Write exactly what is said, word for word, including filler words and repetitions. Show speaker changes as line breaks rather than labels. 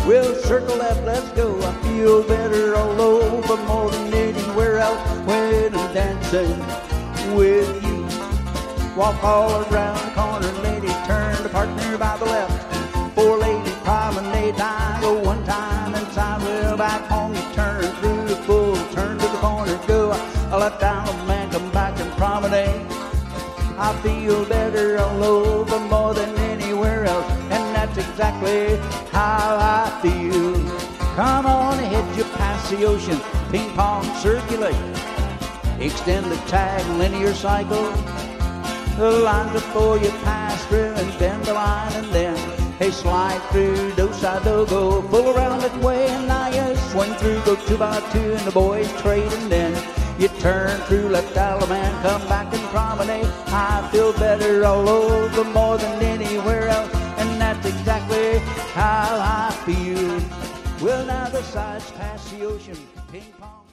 Well, circle left, let's go. I feel better all over more than anywhere else when I'm dancing with you. Walk all around the corner, lady, turn to partner by the left. Four lady promenade, I go one time inside. Well, back home you turn through the full, turn to the corner, go. I let down a man, come back and promenade. I feel better all over more than anywhere else, and that's exactly how I feel. Come on ahead, you pass the ocean, ping pong circulate. Extend the tag, linear cycle. The lines before you pass through and bend the line, and then hey, slide through, do-side-do, go full around that way, and now you swing through, go two by two, and the boys trade, and then you turn through, let the man come back and promenade. I feel better all over more than anywhere else, and that's exactly how I feel. Well, now the sides pass the ocean, ping pong.